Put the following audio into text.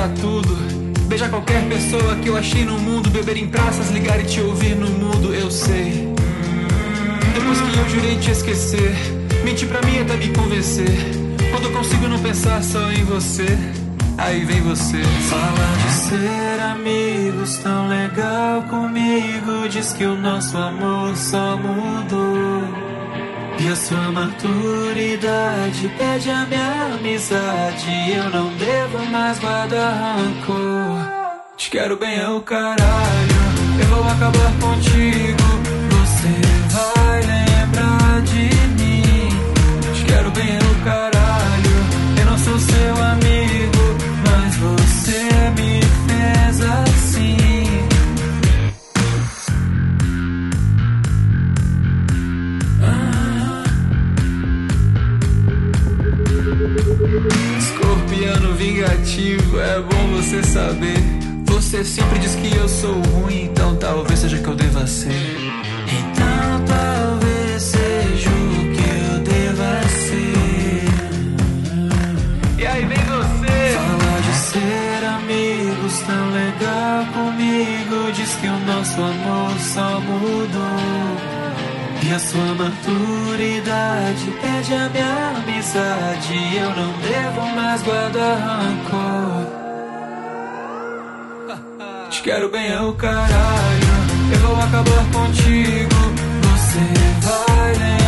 pra tudo. Beijar qualquer pessoa que eu achei no mundo. Beber em praças, ligar e te ouvir no mudo, eu sei. Depois que eu jurei te esquecer, mentir pra mim até me convencer. Quando eu consigo não pensar só em você, aí vem você. Fala de ser amigos, tão legal comigo. Diz que o nosso amor só mudou. E a sua maturidade pede a minha amizade. Eu não devo mais guardar rancor. Te quero bem é o caralho, eu vou acabar contigo. Você vai lembrar de mim. Te quero bem é o caralho, eu não sou seu amigo, mas você me fez assim. Escorpiano vingativo, é bom você saber. Você sempre diz que eu sou ruim, então talvez seja que eu deva ser. Então talvez seja o que eu deva ser. E aí vem você. Fala de ser amigos, tão legal comigo. Diz que o nosso amor só mudou. E a sua maturidade pede a minha amizade. Eu não devo mais guardar rancor. Te quero bem é o caralho, eu vou acabar contigo. Você vai lembrar